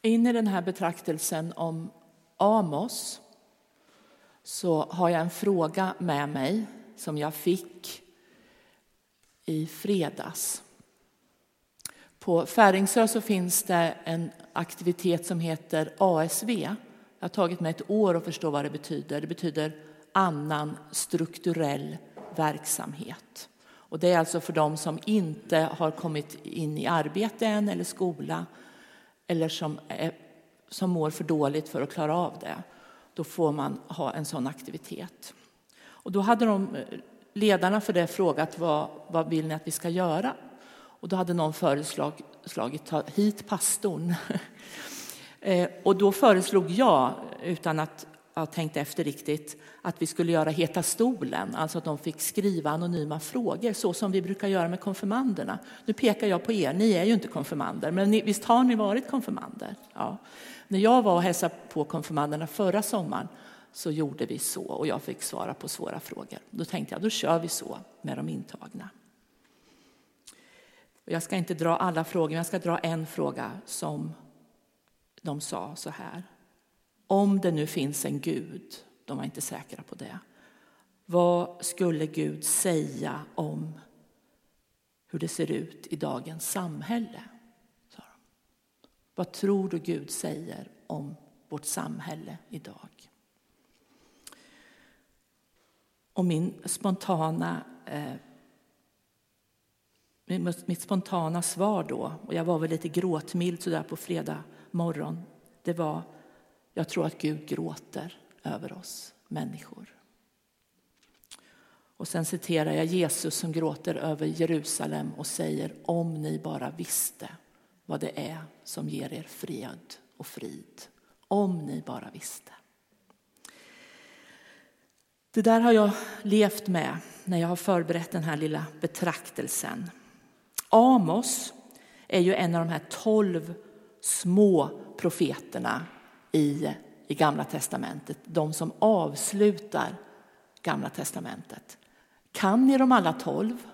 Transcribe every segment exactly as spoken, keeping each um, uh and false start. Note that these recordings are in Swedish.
In i den här betraktelsen om Amos så har jag en fråga med mig som jag fick i fredags. På Färingsö så finns det en aktivitet som heter A S V. Jag har tagit mig ett år att förstå vad det betyder. Det betyder annan strukturell verksamhet. Och det är alltså för de som inte har kommit in i arbete än eller skola eller som, är, som mår för dåligt för att klara av det. Då får man ha en sån aktivitet. Och då hade de ledarna för det frågat vad, vad vill ni att vi ska göra? Och då hade någon föreslagit ta hit pastorn. Och då föreslog jag, utan att jag tänkte efter riktigt, att vi skulle göra Heta stolen. Alltså att de fick skriva anonyma frågor, så som vi brukar göra med konfirmanderna. Nu pekar jag på er, ni är ju inte konfirmander, men ni, visst har ni varit konfirmander? Ja. När jag var och hälsade på konfirmanderna förra sommaren så gjorde vi så, och jag fick svara på svåra frågor. Då tänkte jag, då kör vi så med de intagna. Jag ska inte dra alla frågor, men jag ska dra en fråga som de sa så här. Om det nu finns en Gud, de var inte säkra på det. Vad skulle Gud säga om hur det ser ut i dagens samhälle? Sa de. Vad tror du Gud säger om vårt samhälle idag? Och min spontana, eh, mitt spontana svar då, och jag var väl lite gråtmild så där på fredag morgon, det var: jag tror att Gud gråter över oss människor. Och sen citerar jag Jesus som gråter över Jerusalem och säger: om ni bara visste vad det är som ger er fred och frid. Om ni bara visste. Det där har jag levt med när jag har förberett den här lilla betraktelsen. Amos är ju en av de här tolv små profeterna i, i Gamla testamentet. De som avslutar Gamla testamentet. Kan ni dem alla tolv?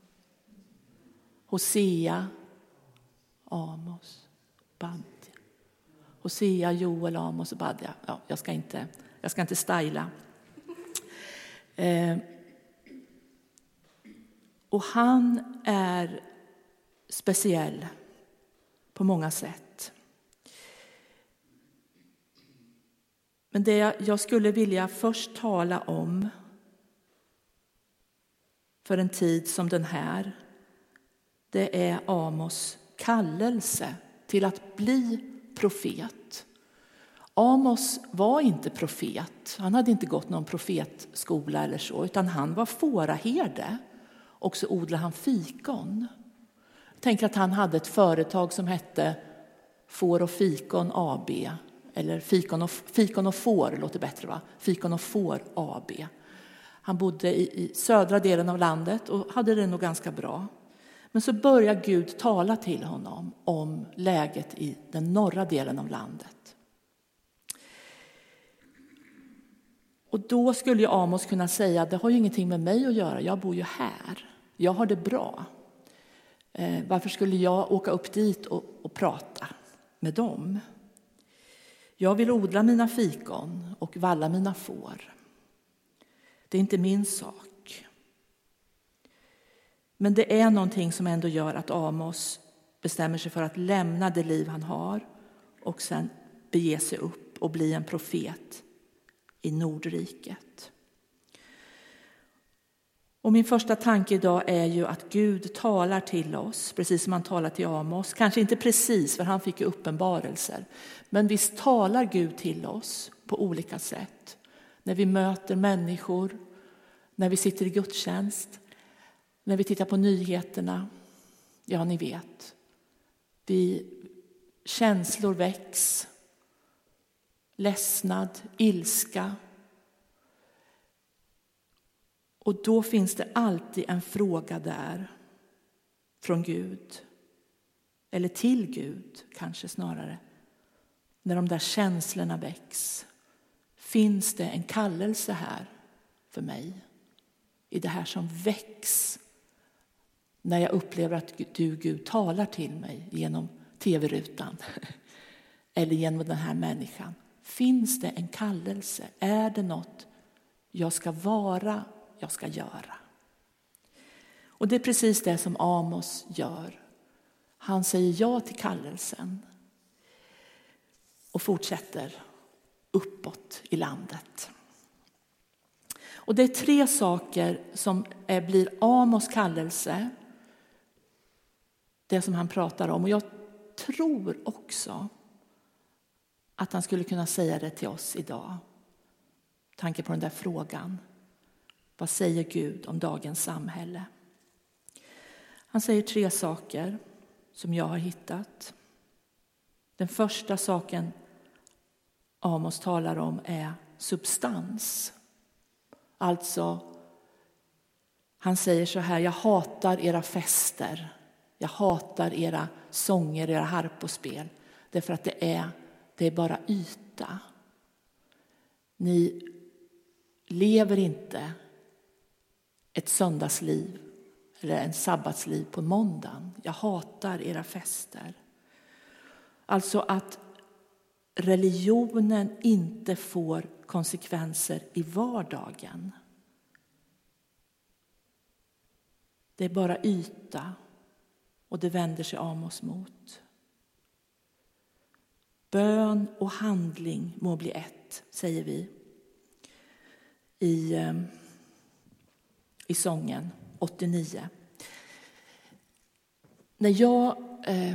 Hosea, Amos, Badja. Hosea, Joel, Amos och Badja. Ja, jag ska inte, jag ska inte styla. Eh, och han är speciell på många sätt. Men det jag skulle vilja först tala om för en tid som den här, det är Amos kallelse till att bli profet. Amos var inte profet. Han hade inte gått någon profetskola eller så, utan han var fåraherde och så odlade han fikon. Tänk att han hade ett företag som hette Får och fikon A B. Eller fikon och, fikon och får låter bättre, va? Fikon och får A B. Han bodde i, i södra delen av landet och hade det nog ganska bra. Men så börjar Gud tala till honom om läget i den norra delen av landet. Och då skulle ju Amos kunna säga: det har ju ingenting med mig att göra, jag bor ju här. Jag har det bra. Eh, varför skulle jag åka upp dit och, och prata med dem? Jag vill odla mina fikon och valla mina får. Det är inte min sak. Men det är någonting som ändå gör att Amos bestämmer sig för att lämna det liv han har och sen bege sig upp och bli en profet i Nordriket. Och min första tanke idag är ju att Gud talar till oss, precis som han talar till Amos. Kanske inte precis, för han fick ju uppenbarelser. Men visst talar Gud till oss på olika sätt. När vi möter människor, när vi sitter i gudstjänst, när vi tittar på nyheterna. Ja, ni vet. Vi, känslor väcks. Ledsnad, ilska. Och då finns det alltid en fråga där från Gud. Eller till Gud kanske snarare. När de där känslorna väcks. Finns det en kallelse här för mig? I det här som väcks. När jag upplever att du, Gud, talar till mig genom tv-rutan. eller genom den här människan. Finns det en kallelse? Är det något jag ska vara, jag ska göra? Och det är precis det som Amos gör. Han säger ja till kallelsen och fortsätter uppåt i landet. Och det är tre saker som är, blir Amos kallelse. Det som han pratar om. Och jag tror också att han skulle kunna säga det till oss idag. Tanke på den där frågan. Vad säger Gud om dagens samhälle? Han säger tre saker som jag har hittat. Den första saken Amos talar om är substans. Alltså, han säger så här: jag hatar era fester. Jag hatar era sånger, era harpospel. Därför att det är, det är bara yta. Ni lever inte ett söndagsliv eller en sabbatsliv på måndagen. Jag hatar era fester. Alltså att religionen inte får konsekvenser i vardagen. Det är bara yta och det vänder sig Amos mot. Bön och handling må bli ett, säger vi i, i sången åttionio. När jag, eh,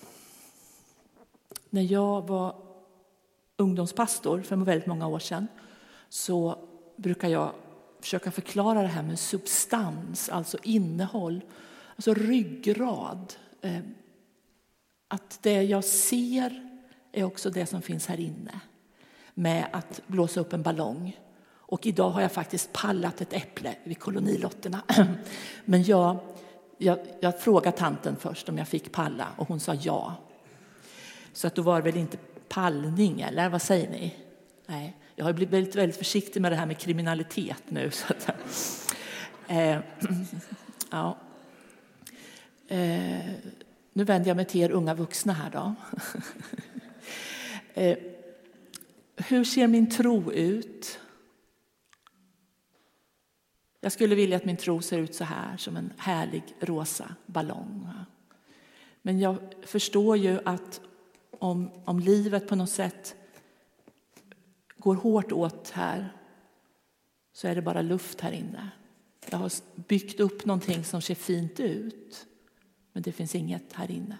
när jag var ungdomspastor för väldigt många år sedan så brukar jag försöka förklara det här med substans, alltså innehåll, alltså ryggrad. Eh, att det jag ser är också det som finns här inne, med att blåsa upp en ballong. Och idag har jag faktiskt pallat ett äpple vid kolonilotterna. Men jag, jag, jag frågade tanten först om jag fick palla och hon sa ja. Så att då var det väl inte pallning, eller vad säger ni? Nej, jag har blivit väldigt, väldigt försiktig med det här med kriminalitet nu. Så att, eh, ja. eh, nu vänder jag mig till er unga vuxna här då. eh, hur ser min tro ut? Jag skulle vilja att min tro ser ut så här, som en härlig rosa ballong. Men jag förstår ju att om, om livet på något sätt går hårt åt här, så är det bara luft här inne. Jag har byggt upp någonting som ser fint ut, men det finns inget här inne.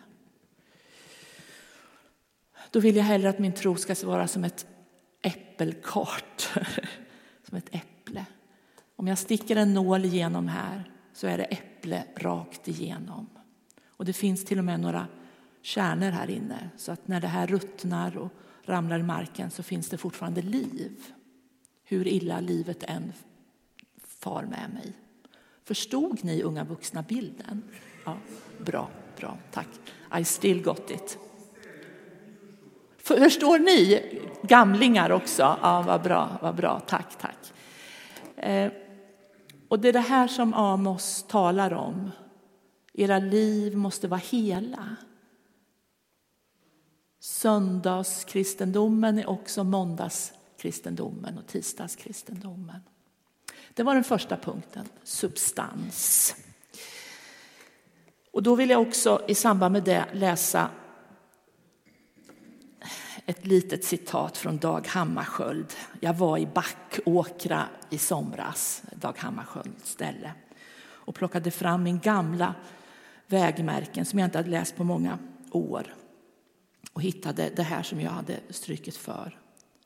Då vill jag hellre att min tro ska vara som ett äppelkart, som ett äpple. Om jag sticker en nål igenom här så är det äpple rakt igenom. Och det finns till och med några kärnor här inne. Så att när det här ruttnar och ramlar i marken så finns det fortfarande liv. Hur illa livet än far med mig. Förstod ni unga vuxna bilden? Ja, bra, bra, tack. I still got it. Förstår ni gamlingar också? Ja, vad bra, vad bra, tack, tack. Eh, och det är det här som Amos talar om. Era liv måste vara hela. Söndagskristendomen är också måndagskristendomen och tisdagskristendomen. Det var den första punkten, substans. Och då vill jag också i samband med det läsa ett litet citat från Dag Hammarskjöld. Jag var i Backåkra i somras, Dag Hammarskjölds ställe, och plockade fram min gamla vägmärken som jag inte hade läst på många år. Och hittade det här som jag hade strykit för.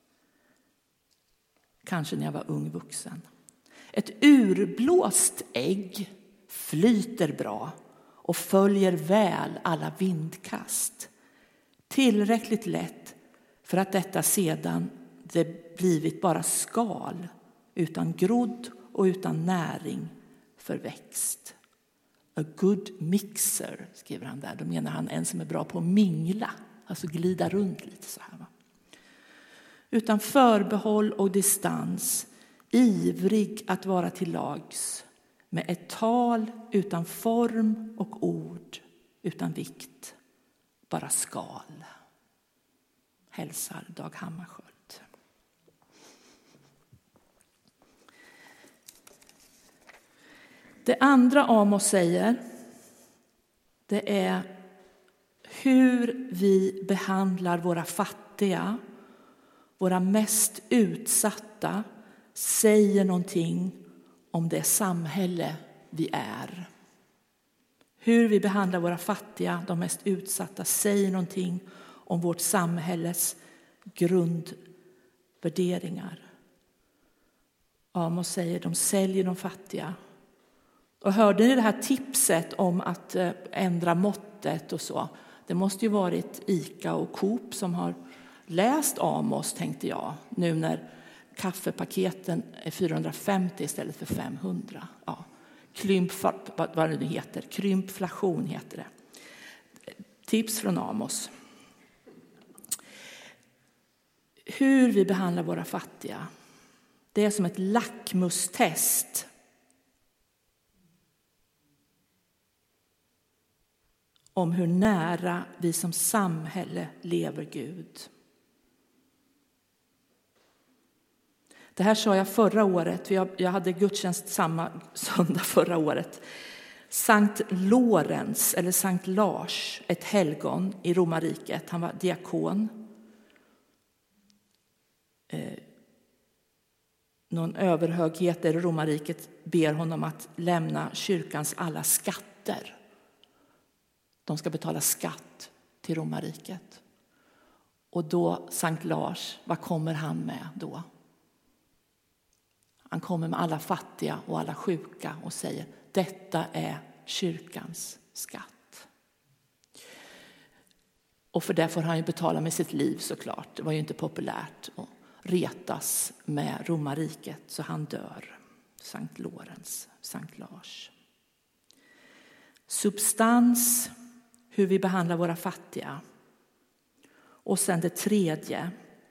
Kanske när jag var ung vuxen. Ett urblåst ägg flyter bra och följer väl alla vindkast. Tillräckligt lätt för att detta sedan det blivit bara skal utan grodd och utan näring för växt. A good mixer, skriver han där. Då menar han en som är bra på att mingla. Alltså glida runt lite så här. Va? Utan förbehåll och distans. Ivrig att vara till lags. Med ett tal utan form och ord. Utan vikt. Bara skal. hälsar Dag Hammarskjöld. Det andra Amos säger, det är hur vi behandlar våra fattiga, våra mest utsatta, säger någonting om det samhälle vi är. Hur vi behandlar våra fattiga, de mest utsatta, säger någonting om vårt samhälles grundvärderingar. Amos säger, de säljer de fattiga. Och hörde ni det här tipset om att ändra måttet och så? Det måste ju varit Ica och Coop som har läst Amos, tänkte jag. Nu när kaffepaketen är fyrahundrafemtio istället för femhundra. Ja. Klymp, vad det nu heter. Krympflation heter det. Tips från Amos. Hur vi behandlar våra fattiga. Det är som ett lackmustest. Om hur nära vi som samhälle lever Gud. Det här sa jag förra året. Jag hade gudstjänst samma söndag förra året. Sankt Lorenz, eller Sankt Lars, ett helgon i romarriket. Han var diakon. Eh, någon överhöghet i romarriket ber honom att lämna kyrkans alla skatter. De ska betala skatt till romarriket. Och då, Sankt Lars, vad kommer han med då? Han kommer med alla fattiga och alla sjuka och säger, detta är kyrkans skatt. Och för det får han ju betala med sitt liv såklart. Det var ju inte populärt att retas med romarriket, så han dör. Sankt Lorenz, Sankt Lars. Substans, hur vi behandlar våra fattiga. Och sen det tredje.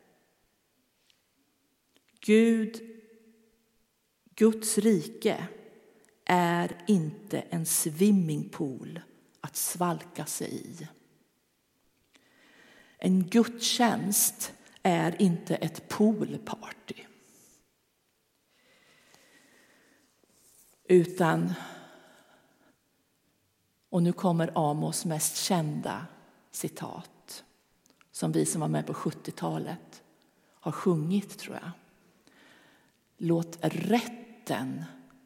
Gud, Guds rike är inte en swimmingpool att svalka sig i. En gudstjänst är inte ett poolparty. Utan, och nu kommer Amos mest kända citat, som vi som var med på sjuttiotalet har sjungit, tror jag. Låt rätten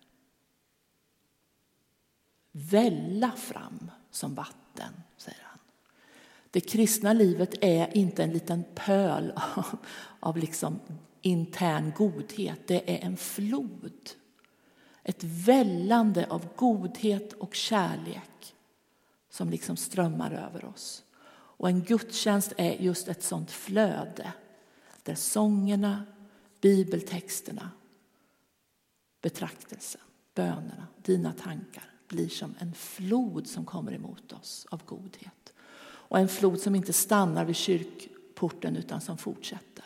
välla fram som vatten, säger han. Det kristna livet är inte en liten pöl av, av liksom intern godhet. Det är en flod. Ett vällande av godhet och kärlek som liksom strömmar över oss. Och en gudstjänst är just ett sånt flöde där sångerna, bibeltexterna, betraktelsen, bönerna, dina tankar blir som en flod som kommer emot oss av godhet. Och en flod som inte stannar vid kyrkporten utan som fortsätter.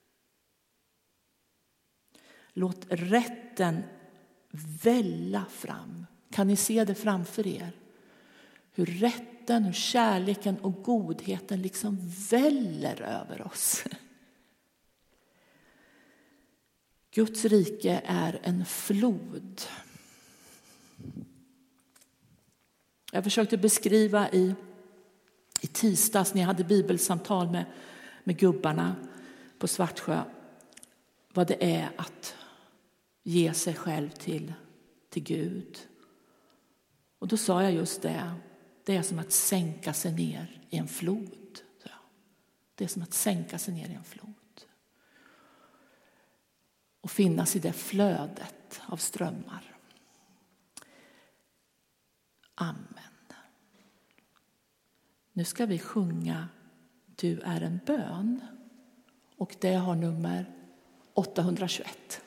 Låt rätten välla fram. Kan ni se det framför er? Hur rätten, hur kärleken och godheten liksom väller över oss. Guds rike är en flod. Jag försökte beskriva i, i tisdags när jag hade bibelsamtal med, med gubbarna på Svartsjö vad det är att ge sig själv till, till Gud. Och då sa jag just det. Det är som att sänka sig ner i en flod. Det är som att sänka sig ner i en flod. Och finnas i det flödet av strömmar. Amen. Nu ska vi sjunga Du är en bön. Och det har nummer åttahundratjugoett.